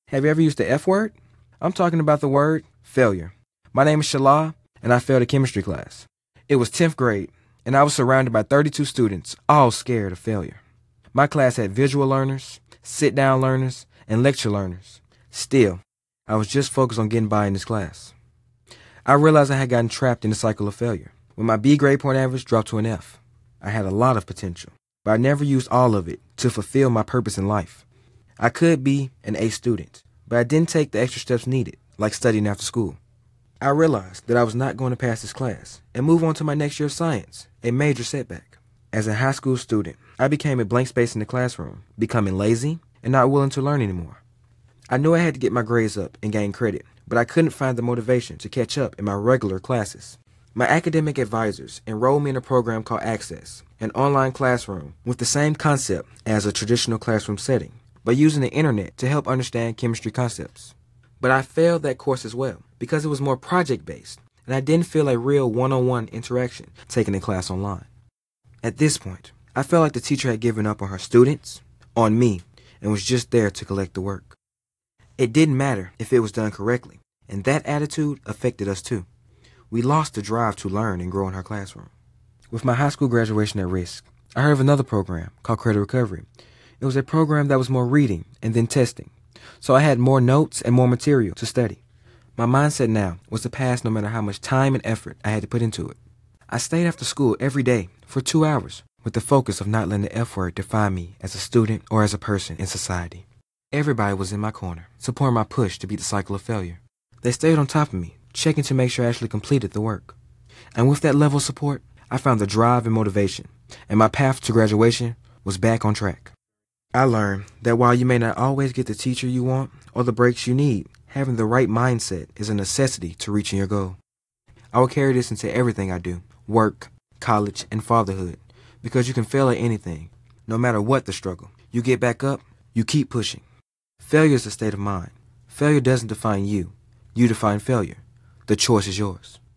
Have you ever used the F word? I'm talking about the word failure. My name is Shala, and I failed a chemistry class. It was 10th grade, and I was surrounded by 32 students, all scared of failure. My class had visual learners, sit-down learners, and lecture learners. Still, I was just focused on getting by in this class. I realized I had gotten trapped in the cycle of failure. When my B grade point average dropped to an F, I had a lot of potential, but I never used all of it to fulfill my purpose in life. I could be an A student, but I didn't take the extra steps needed, like studying after school. I realized that I was not going to pass this class and move on to my next year of science, a major setback. As a high school student, I became a blank space in the classroom, becoming lazy and not willing to learn anymore. I knew I had to get my grades up and gain credit, but I couldn't find the motivation to catch up in my regular classes. My academic advisors enrolled me in a program called Access, an online classroom with the same concept as a traditional classroom setting, but using the internet to help understand chemistry concepts. But I failed that course as well because it was more project-based, and I didn't feel a real one-on-one interaction taking the class online. At this point, I felt like the teacher had given up on her students, on me, and was just there to collect the work. It didn't matter if it was done correctly, and that attitude affected us too. We lost the drive to learn and grow in her classroom. With my high school graduation at risk, I heard of another program called Credit Recovery. It was a program that was more reading and then testing, so I had more notes and more material to study. My mindset now was to pass no matter how much time and effort I had to put into it. I stayed after school every day for 2 hours with the focus of not letting the F word define me as a student or as a person in society. Everybody was in my corner, supporting my push to beat the cycle of failure. They stayed on top of me, checking to make sure I actually completed the work. And with that level of support, I found the drive and motivation, and my path to graduation was back on track. I learned that while you may not always get the teacher you want or the breaks you need, having the right mindset is a necessity to reaching your goal. I will carry this into everything I do, work, college, and fatherhood, because you can fail at anything, no matter what the struggle. You get back up, you keep pushing. Failure is a state of mind. Failure doesn't define you. You define failure. The choice is yours.